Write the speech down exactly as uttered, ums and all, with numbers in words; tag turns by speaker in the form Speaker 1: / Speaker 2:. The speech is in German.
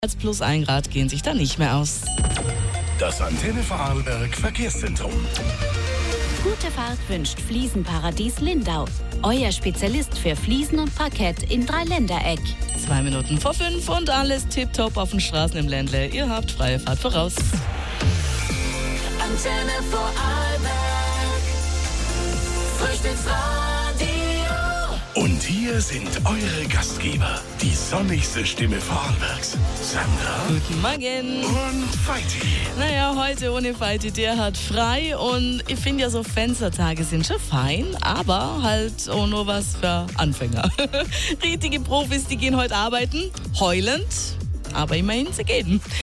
Speaker 1: Als plus ein Grad gehen sich da nicht mehr aus.
Speaker 2: Das Antenne Vorarlberg Verkehrszentrum.
Speaker 3: Gute Fahrt wünscht Fliesenparadies Lindau. Euer Spezialist für Fliesen und Parkett im Dreiländereck.
Speaker 1: Zwei Minuten vor fünf und alles tipptopp auf den Straßen im Ländle. Ihr habt freie Fahrt voraus.
Speaker 4: Antenne Vorarlberg. Frühstücksradio.
Speaker 2: Und hier sind eure Gastgeber, die sonnigste Stimme Vorarlbergs, Sandra
Speaker 1: Guten Morgen.
Speaker 2: und Feiti.
Speaker 1: Naja, heute ohne Feiti, der hat frei und ich finde ja so Fenstertage sind schon fein, aber halt auch nur was für Anfänger. Richtige Profis, die gehen heute arbeiten, heulend. Aber immerhin, sie gehen.